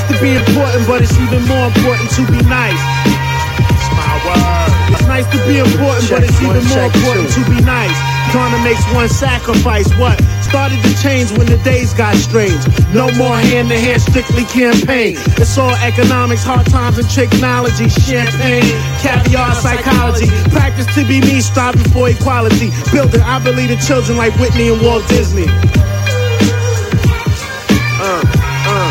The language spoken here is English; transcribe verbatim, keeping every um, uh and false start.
to be important, but it's even more important to be nice. It's my word. It's nice to be important, check but it's even more important two. to be nice. Karma makes one sacrifice. What? Started to change when the days got strange. No more hand-to-hand, strictly campaign. It's all economics, hard times, and technology. Champagne, caviar, psychology. Practice to be me, striving for equality. Building, I believe, the children like Whitney and Walt Disney.